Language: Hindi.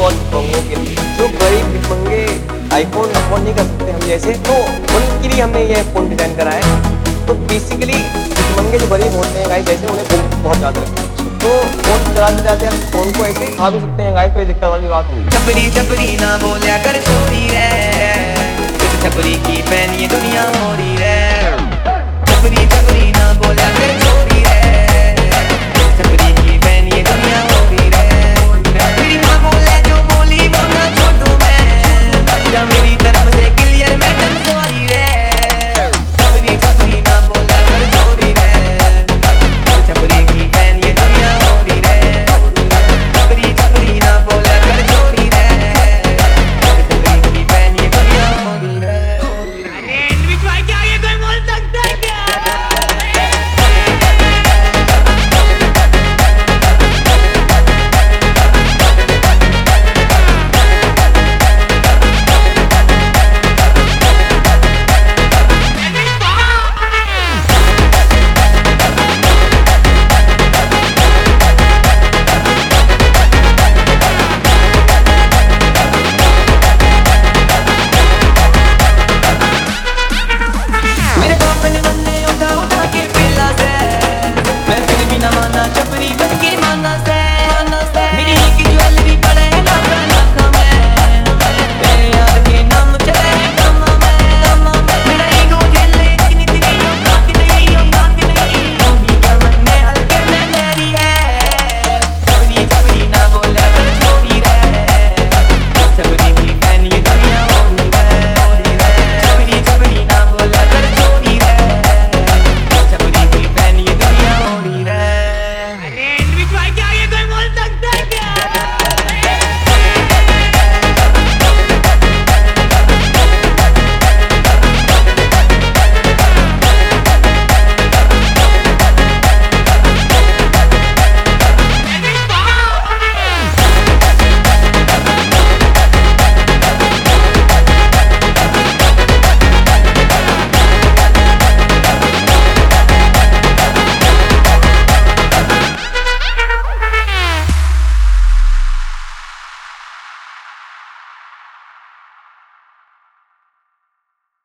बहुत भिखमंगों के लिए, जो गरीब भिखमंगे आईफोन अफोर्ड नहीं कर सकते हम जैसे, तो उनके लिए हमने ये फ़ोन डिज़ाइन करा है। तो बेसिकली भिखमंगे जो गरीब होते हैं गाइस, जैसे उन्हें भूख बहुत ज़्यादा लगती है, तो फ़ोन चलाते जाते हम फ़ोन को ऐसे ही खा भी सकते हैं गाइस, कोई दिक्कत वाली बात नहीं। छपरी छपरी ना बोलिया कर छोरी रे, इस छपरी की पहन ये दुनिया हो रही रे। छपरी छपरी ना बोलिया कर छोरी रे, छपरी